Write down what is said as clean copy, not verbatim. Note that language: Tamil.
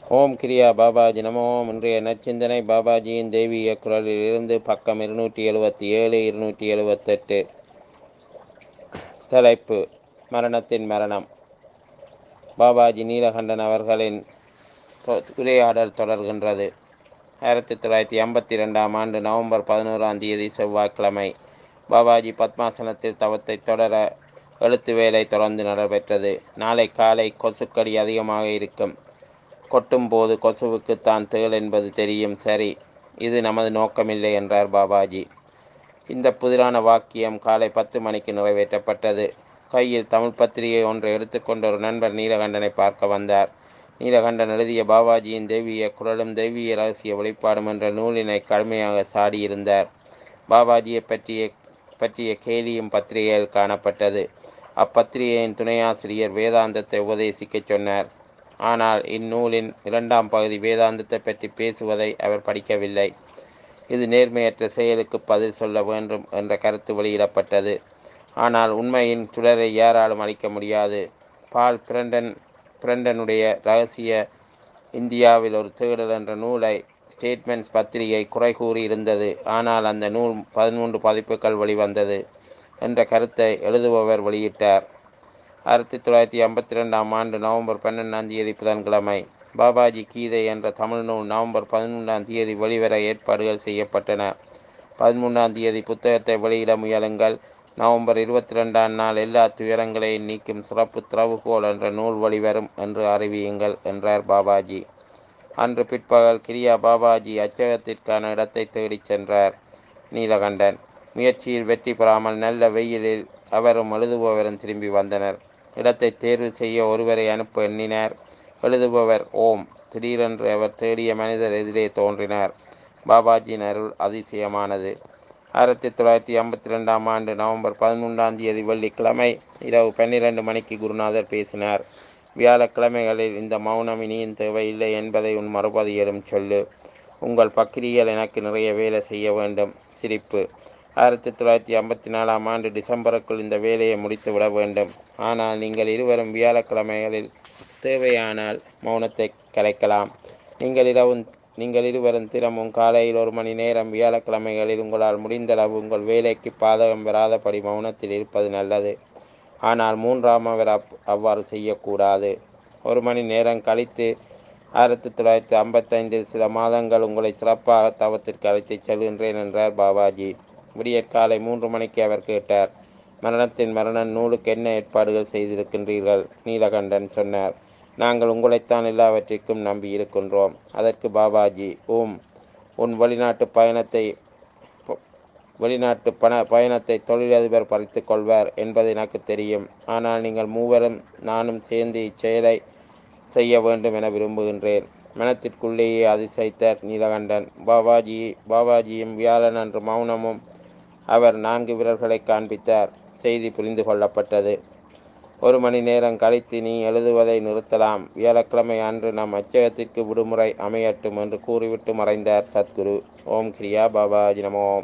ஓம் கிரியா பாபாஜி நமோ. இன்றைய நற்சிந்தனை பாபாஜியின் தெய்வீக குரலில் இருந்து பக்கம் 277 278. தலைப்பு: மரணத்தின் மரணம். பாபாஜி நீலகண்டன் அவர்களின் உரையாடல் தொடர்கின்றது. 1952 ஆண்டு நவம்பர் 11 செவ்வாய்க்கிழமை பாபாஜி பத்மாசனத்தில் தவத்தை தொடர எழுத்து வேலை தொடர்ந்து நடைபெற்றது. நாளை காலை கொசுக்கடி அதிகமாக இருக்கும். கொட்டும் போது கொசுவுக்கு தான் தேள் என்பது தெரியும். சரி, இது நமது நோக்கமில்லை என்றார் பாபாஜி. இந்த புதிரான வாக்கியம் காலை 10 மணிக்கு நிறைவேற்றப்பட்டது. கையில் தமிழ் பத்திரிகை ஒன்றை எடுத்துக்கொண்ட ஒரு நண்பர் நீலகண்டனை பார்க்க வந்தார். நீலகண்டன் எழுதிய பாபாஜியின் தெய்வீக குரலும் தெய்வீக ரகசிய வெளிப்பாடும் என்ற நூலினை கடுமையாக சாடியிருந்தார். பாபாஜியை பற்றிய கேலியும் பத்திரிகையில் காணப்பட்டது. அப்பத்திரிகையின் துணையாசிரியர் வேதாந்தத்தை உபதேசிக்கச் சொன்னார். ஆனால் இந்நூலின் 2ஆம் பகுதி வேதாந்தத்தை பற்றி பேசுவதை அவர் படிக்கவில்லை. இது நேர்மையற்ற செயலுக்கு பதில் சொல்ல வேண்டும் என்ற கருத்து வெளியிடப்பட்டது. ஆனால் உண்மையின் சுடரை யாராலும் அளிக்க முடியாது. பால் பிரண்டனுடைய ரகசிய இந்தியாவில் ஒரு தேடல் என்ற நூலை ஸ்டேட்மெண்ட்ஸ் பத்திரிகை குறை கூறி இருந்தது. ஆனால் அந்த நூல் 13 பதிப்புகள் வெளிவந்தது என்ற கருத்தை எழுதுபவர் வெளியிட்டார். 1952 ஆண்டு நவம்பர் 12 புதன்கிழமை பாபாஜி கீதை என்ற தமிழ் நூல் நவம்பர் 11 வெளிவர ஏற்பாடுகள் செய்யப்பட்டன. 13 புத்தகத்தை வெளியிட முயலுங்கள். நவம்பர் 22 நாள் எல்லா துயரங்களையும் நீக்கும் சிறப்பு திறவுகோல் என்ற நூல் வெளிவரும் என்று அறிவியுங்கள் என்றார் பாபாஜி. அன்று பிற்பகல் கிரியா பாபாஜி அச்சகத்திற்கான இடத்தை தேடிச் சென்றார். நீலகண்டன் முயற்சியில் வெற்றி பெறாமல் நல்ல வெயிலில் அவரும் எழுதுபவரும் திரும்பி வந்தனர். இடத்தை தேர்வு செய்ய ஒருவரை அனுப்ப எண்ணினார். எழுதுபவர் ஓம். திடீரென்று அவர் தேடிய மனிதர் எதிரே தோன்றினார். பாபாஜியின் அருள் அதிசயமானது. 1952 ஆண்டு நவம்பர் 13 வெள்ளிக்கிழமை இரவு 12 மணிக்கு குருநாதர் பேசினார். வியாழக்கிழமைகளில் இந்த மௌனம் இனியும் தேவையில்லை என்பதை உன் மறுபதியிலும் சொல்லு. உங்கள் பக்கிரிகள் எனக்கு நிறைய வேலை செய்ய வேண்டும். சிரிப்பு. 1954 ஆண்டு டிசம்பருக்குள் இந்த வேலையை முடித்து விட வேண்டும். ஆனால் நீங்கள் இருவரும் வியாழக்கிழமைகளில் தேவையானால் மௌனத்தை கலைக்கலாம். நீங்கள் இருவரும் தினமும் காலையில் 1 மணி நேரம் வியாழக்கிழமைகளில் உங்களால் முடிந்தளவு உங்கள் வேலைக்கு பாதகம் வராதபடி மௌனத்தில் இருப்பது நல்லது. ஆனால் 3ஆம் அவர் அவ்வாறு செய்யக்கூடாது. 1 மணி நேரம் கழித்து 1955 சில மாதங்கள் உங்களை சிறப்பாக தவத்திற்கு அழைத்துச் செல்கின்றேன் என்றார் பாபாஜி. விடியற்காலை 3 மணிக்கு அவர் கேட்டார். மரணத்தின் மரணம் நூலுக்கு என்ன ஏற்பாடுகள் செய்திருக்கின்றீர்கள்? நீலகண்டன் சொன்னார். நாங்கள் உங்களைத்தான் எல்லாவற்றிற்கும் நம்பி இருக்கின்றோம். அதற்கு பாபாஜி உன் வெளிநாட்டு பயணத்தை தொழிலதிபர் பறித்து கொள்வார் என்பது எனக்கு தெரியும். ஆனால் நீங்கள் மூவரும் நானும் சேர்ந்து இச்செயலை செய்ய வேண்டும் என விரும்புகின்றேன். மனத்திற்குள்ளேயே அதிசயித்தார் நீலகண்டன். பாபாஜியும் வியாழன் அன்று மௌனமும் அவர் 4 விரல்களை காண்பித்தார். செய்தி புரிந்து கொள்ளப்பட்டது. 1 மணி நேரம் கழித்து நீ எழுதுவதை நிறுத்தலாம். வியாழக்கிழமை அன்று நம் அச்சகத்திற்கு விடுமுறை அமையட்டும் என்று கூறிவிட்டு மறைந்தார் சத்குரு. ஓம் கிரியா பாபாஜி நமோ.